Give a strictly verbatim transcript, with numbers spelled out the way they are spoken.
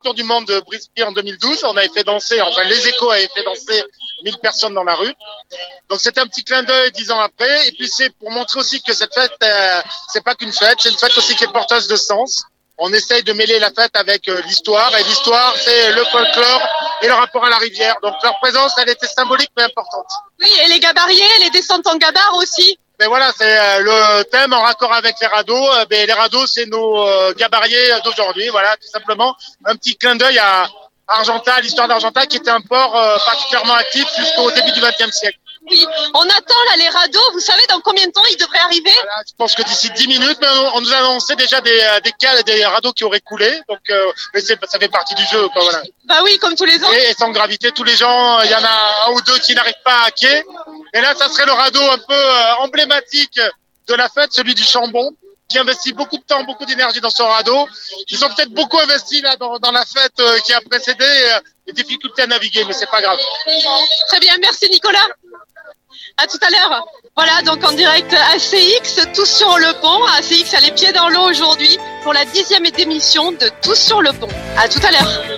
tour du monde de Brisbane en deux mille douze. On avait fait danser, enfin les Échos avaient fait danser mille personnes dans la rue. Donc c'était un petit clin d'œil dix ans après. Et puis c'est pour montrer aussi que cette fête, euh, c'est pas qu'une fête, c'est une fête aussi qui est porteuse de sens. On essaye de mêler la fête avec euh, l'histoire. Et l'histoire, c'est le folklore et le rapport à la rivière. Donc leur présence, elle était symbolique mais importante. Oui, et les gabariers, les descentes en gabar aussi. Mais voilà, c'est euh, le thème en raccord avec les radeaux. Euh, ben, les radeaux, c'est nos euh, gabariers d'aujourd'hui. Voilà, tout simplement. Un petit clin d'œil à Argentat, à l'histoire d'Argentat, qui était un port euh, particulièrement actif jusqu'au début du vingtième siècle. Oui, on attend là les radeaux. Vous savez dans combien de temps ils devraient arriver? Voilà, je pense que d'ici dix minutes, mais on, on nous a annoncé déjà des des, cales, des radeaux qui auraient coulé. Donc, euh, mais c'est, ça fait partie du jeu, quoi, voilà. Bah oui, comme tous les ans. Et, et sans gravité, tous les gens, il y en a un ou deux qui n'arrivent pas à quai. Et là, ça serait le radeau un peu euh, emblématique de la fête, celui du Chambon, qui investit beaucoup de temps, beaucoup d'énergie dans son radeau. Ils ont peut-être beaucoup investi là dans, dans la fête euh, qui a précédé, euh, les difficultés à naviguer, mais c'est pas grave. Très bien, merci Nicolas. À tout à l'heure. Voilà, donc en direct A C X, Tous sur le pont. A C X a les pieds dans l'eau aujourd'hui pour la dixième émission de Tous sur le pont. À tout à l'heure.